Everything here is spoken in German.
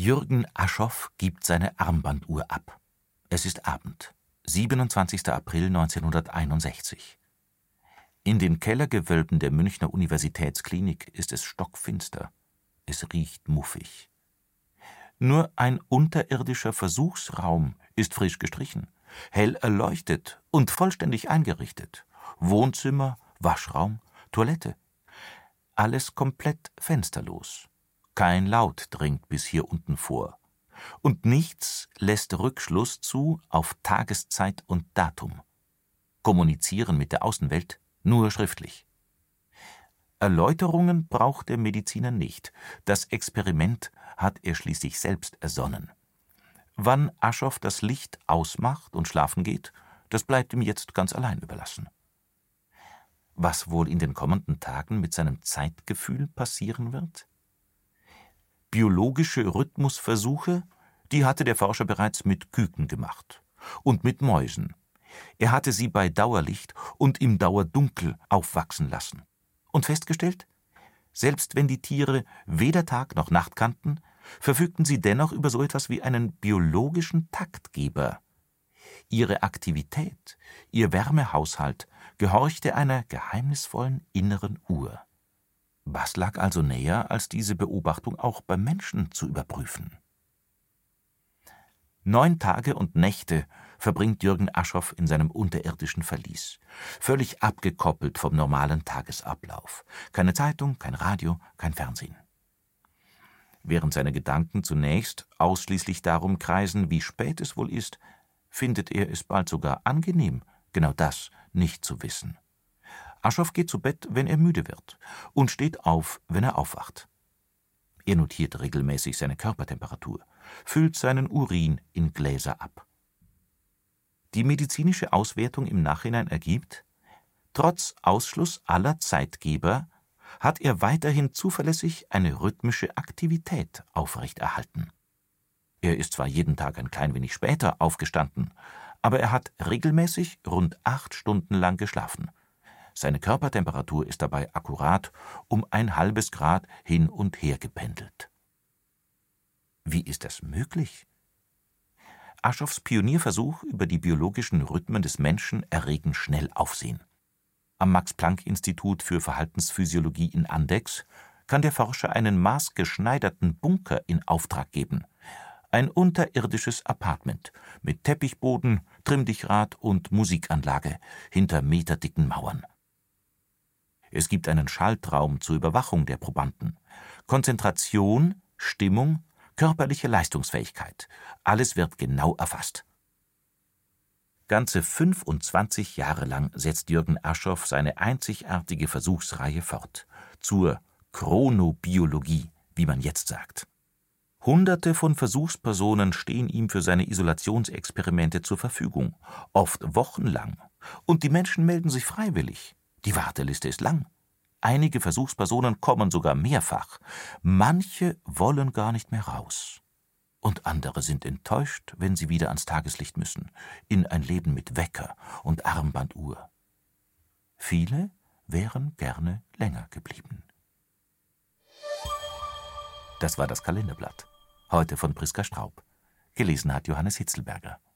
Jürgen Aschoff gibt seine Armbanduhr ab. Es ist Abend, 27. April 1961. In den Kellergewölben der Münchner Universitätsklinik ist es stockfinster. Es riecht muffig. Nur ein unterirdischer Versuchsraum ist frisch gestrichen, hell erleuchtet und vollständig eingerichtet. Wohnzimmer, Waschraum, Toilette. Alles komplett fensterlos. Kein Laut dringt bis hier unten vor. Und nichts lässt Rückschluss zu auf Tageszeit und Datum. Kommunizieren mit der Außenwelt nur schriftlich. Erläuterungen braucht der Mediziner nicht. Das Experiment hat er schließlich selbst ersonnen. Wann Aschoff das Licht ausmacht und schlafen geht, das bleibt ihm jetzt ganz allein überlassen. Was wohl in den kommenden Tagen mit seinem Zeitgefühl passieren wird? Biologische Rhythmusversuche, die hatte der Forscher bereits mit Küken gemacht. Und mit Mäusen. Er hatte sie bei Dauerlicht und im Dauerdunkel aufwachsen lassen. Und festgestellt, selbst wenn die Tiere weder Tag noch Nacht kannten, verfügten sie dennoch über so etwas wie einen biologischen Taktgeber. Ihre Aktivität, ihr Wärmehaushalt gehorchte einer geheimnisvollen inneren Uhr. Was lag also näher, als diese Beobachtung auch beim Menschen zu überprüfen? 9 Tage und Nächte verbringt Jürgen Aschoff in seinem unterirdischen Verlies, völlig abgekoppelt vom normalen Tagesablauf. Keine Zeitung, kein Radio, kein Fernsehen. Während seine Gedanken zunächst ausschließlich darum kreisen, wie spät es wohl ist, findet er es bald sogar angenehm, genau das nicht zu wissen. Aschoff geht zu Bett, wenn er müde wird, und steht auf, wenn er aufwacht. Er notiert regelmäßig seine Körpertemperatur, füllt seinen Urin in Gläser ab. Die medizinische Auswertung im Nachhinein ergibt, trotz Ausschluss aller Zeitgeber hat er weiterhin zuverlässig eine rhythmische Aktivität aufrechterhalten. Er ist zwar jeden Tag ein klein wenig später aufgestanden, aber er hat regelmäßig rund 8 Stunden lang geschlafen. Seine Körpertemperatur ist dabei akkurat um ein halbes Grad hin und her gependelt. Wie ist das möglich? Aschoffs Pionierversuch über die biologischen Rhythmen des Menschen erregen schnell Aufsehen. Am Max-Planck-Institut für Verhaltensphysiologie in Andechs kann der Forscher einen maßgeschneiderten Bunker in Auftrag geben. Ein unterirdisches Appartement mit Teppichboden, Trimmdichrad und Musikanlage hinter meterdicken Mauern. Es gibt einen Schaltraum zur Überwachung der Probanden. Konzentration, Stimmung, körperliche Leistungsfähigkeit. Alles wird genau erfasst. Ganze 25 Jahre lang setzt Jürgen Aschoff seine einzigartige Versuchsreihe fort. Zur Chronobiologie, wie man jetzt sagt. Hunderte von Versuchspersonen stehen ihm für seine Isolationsexperimente zur Verfügung, oft wochenlang. Und die Menschen melden sich freiwillig. Die Warteliste ist lang. Einige Versuchspersonen kommen sogar mehrfach. Manche wollen gar nicht mehr raus. Und andere sind enttäuscht, wenn sie wieder ans Tageslicht müssen, in ein Leben mit Wecker und Armbanduhr. Viele wären gerne länger geblieben. Das war das Kalenderblatt. Heute von Priska Straub. Gelesen hat Johannes Hitzelberger.